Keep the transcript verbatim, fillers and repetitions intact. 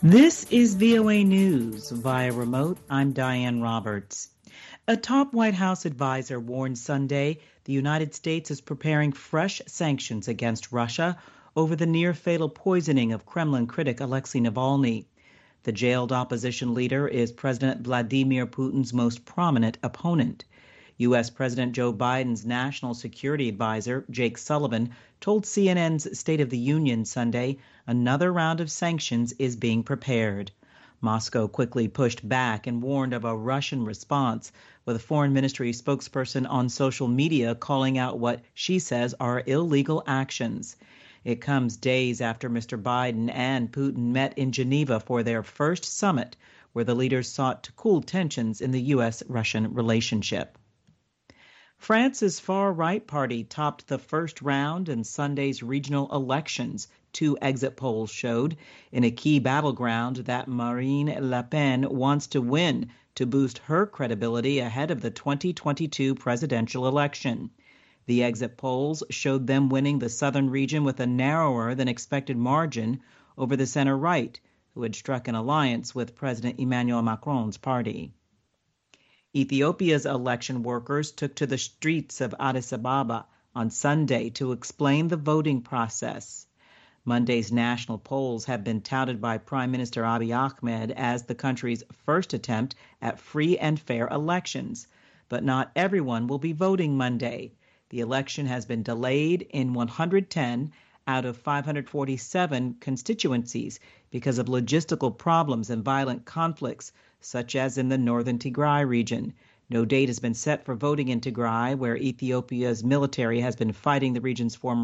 This is V O A News. Via remote, I'm Diane Roberts. A top White House advisor warned Sunday the United States is preparing fresh sanctions against Russia over the near-fatal poisoning of Kremlin critic Alexei Navalny. The jailed opposition leader is President Vladimir Putin's most prominent opponent. U S. President Joe Biden's national security advisor, Jake Sullivan, told C N N's State of the Union Sunday another round of sanctions is being prepared. Moscow quickly pushed back and warned of a Russian response, with a foreign ministry spokesperson on social media calling out what she says are illegal actions. It comes days after Mister Biden and Putin met in Geneva for their first summit, where the leaders sought to cool tensions in the U S Russian relationship. France's far-right party topped the first round in Sunday's regional elections, two exit polls showed, in a key battleground that Marine Le Pen wants to win to boost her credibility ahead of the twenty twenty-two presidential election. The exit polls showed them winning the southern region with a narrower than expected margin over the center-right, who had struck an alliance with President Emmanuel Macron's party. Ethiopia's election workers took to the streets of Addis Ababa on Sunday to explain the voting process. Monday's national polls have been touted by Prime Minister Abiy Ahmed as the country's first attempt at free and fair elections. But not everyone will be voting Monday. The election has been delayed in one hundred ten out of five hundred forty-seven constituencies because of logistical problems and violent conflicts, such as in the northern Tigray region. No date has been set for voting in Tigray, where Ethiopia's military has been fighting the region's former